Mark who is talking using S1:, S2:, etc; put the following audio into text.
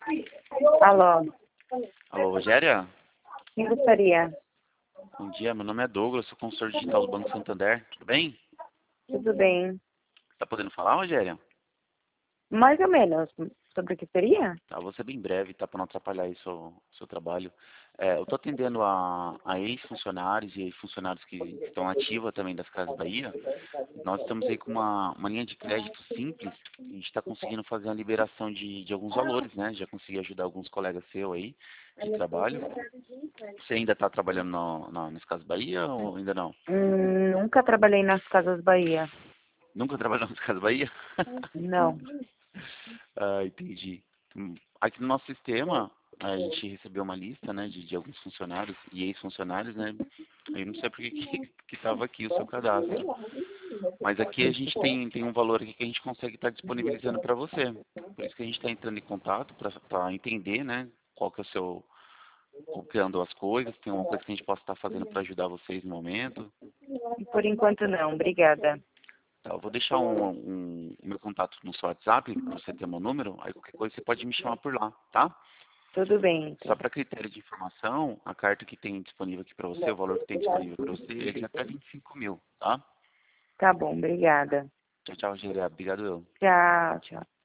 S1: Alô,
S2: Alô, Rogéria?
S1: quem gostaria?
S2: Bom dia, meu nome é Douglas, sou consultor digital do Banco Santander. Tudo bem?
S1: Tudo bem?
S2: Tá podendo falar, Rogéria?
S1: Mais ou menos. Sobre o que seria?
S2: Tá, vou ser bem breve, tá? Para não atrapalhar aí seu trabalho. Eu tô atendendo a ex-funcionários e ex-funcionários que estão ativos também das Casas Bahia. Nós estamos aí com uma linha de crédito simples. A gente está conseguindo fazer a liberação de alguns valores, né? Já consegui ajudar alguns colegas seus aí de trabalho. Você ainda está trabalhando nas Casas Bahia ou ainda não?
S1: Nunca trabalhei nas Casas Bahia.
S2: Nunca trabalhou nas Casas Bahia?
S1: Não.
S2: Ah, entendi. Aqui no nosso sistema, a gente recebeu uma lista, né, de alguns funcionários e ex-funcionários, né? Eu não sei por que estava aqui o seu cadastro. Mas aqui a gente tem um valor aqui que a gente consegue estar disponibilizando para você. Por isso que a gente está entrando em contato para entender, né, qual que é o seu, como que andam as coisas, tem alguma coisa que a gente possa estar fazendo para ajudar vocês no momento.
S1: Por enquanto não, obrigada.
S2: Tá, eu vou deixar o meu contato no seu WhatsApp, para você ter meu número, aí qualquer coisa você pode me chamar por lá, tá?
S1: Tudo bem,
S2: Só
S1: então.
S2: para critério de informação, a carta que tem disponível aqui para você, o valor que tem disponível para você, ele é até 25 mil, tá?
S1: Tá bom, obrigada.
S2: Tchau, tchau, Rogério. Obrigado eu.
S1: Tchau, tchau.